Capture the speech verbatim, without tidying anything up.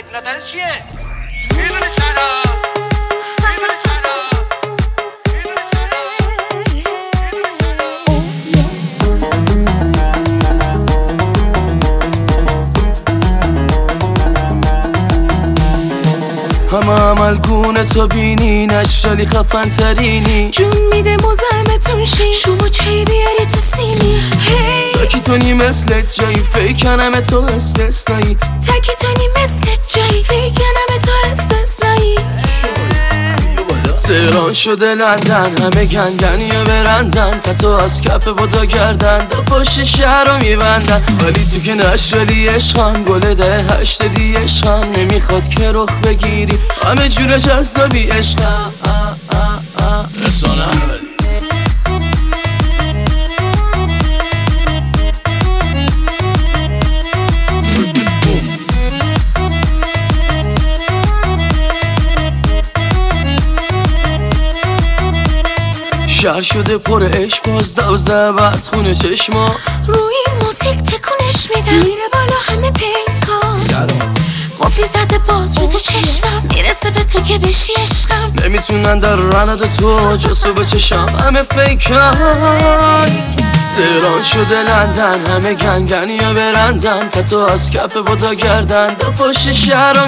نظر چیه؟ میدونه چرا؟ میدونه چرا؟ میدونه چرا؟ میدونه چرا؟ همه عمل گونه تا بینی نشالی خفن ترینی جون میده مزاحمتون شی شما چی بیاری تو سینی هی تاکی تونی مثل جایی فیکنم تو استثنایی تاکی تونی مثل جایی فیکنم تو استثنایی تهران شده لندن همه گنگنی و برندن تتو از کف بودا کردن دو پشت شهر رو میبندن ولی تو که نشالی عشقم گل ده هشت دی عشقم نمیخواد که رخ بگیری همه جور جذابی عشقم رسانم ولی شهر شده پر عشق باز دوزه بعد خونه چشما روی این موسیقی تکونش میدم میره بالا همه پیکان قفلی زده باز رو تو چشمم میرسه به تو که بشی عشقم نمیتونن در رند تو جسو بچشم همه فیکن تهران شده لندن همه گنگنی و برندن تتو از کف بودا کردن دو پشت شهر